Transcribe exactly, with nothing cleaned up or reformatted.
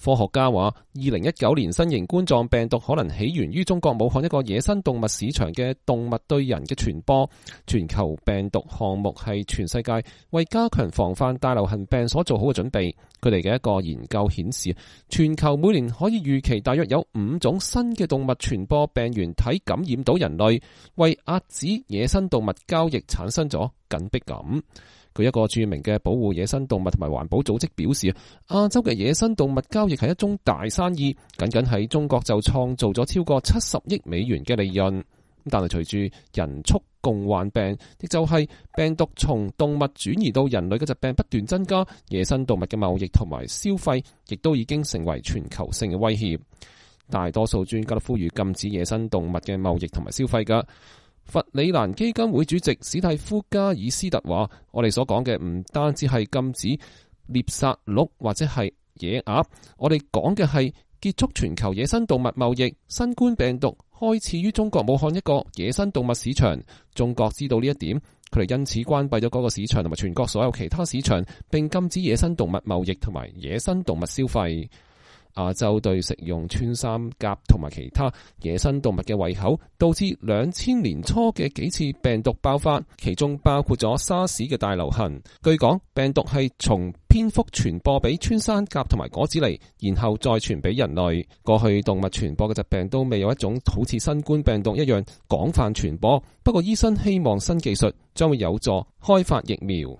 科學家話，二零一九年新型冠狀病毒可能起源於中國武漢一個野生動物市場嘅動物對人嘅傳播。全球病毒項目係全世界為加強防範大流行病所做好嘅準備。佢哋嘅一個研究顯示，全球每年可以預期大約有五種新嘅動物傳播病原體感染到人類，為遏止野生動物交易產生咗緊迫感。據一個著名嘅保護野生動物同埋環保組織表示，亞洲嘅野生動物交易係一宗大生意，僅僅喺中國就創造咗超過七十億美元嘅利潤。但係隨住人畜共患病，亦就係病毒從動物轉移到人類嘅疾病不斷增加，野生動物嘅貿易同埋消費亦都已經成為全球性嘅威脅。大多數專家都呼籲禁止野生動物嘅貿易同埋消費㗎。佛里蘭基金會主席史蒂夫加爾斯特話，我哋所講嘅唔單止係禁止獵殺鹿或者係野鴨，我哋講嘅係結束全球野生動物貿易。新冠病毒開始於中國武漢一個野生動物市場，中國知道呢一點，佢哋因此關閉咗嗰個市場同埋全國所有其他市場，並禁止野生動物貿易同埋野生動物消費。亞洲對食用穿山甲同埋其他野生動物嘅胃口，導致兩千年初嘅幾次病毒爆發，其中包括咗沙士嘅大流行。據講，病毒係從蝙蝠傳播俾穿山甲同埋果子狸，然後再傳俾人類。過去動物傳播嘅疾病都未有一種好似新冠病毒一樣廣泛傳播，不過醫生希望新技術將會有助開發疫苗。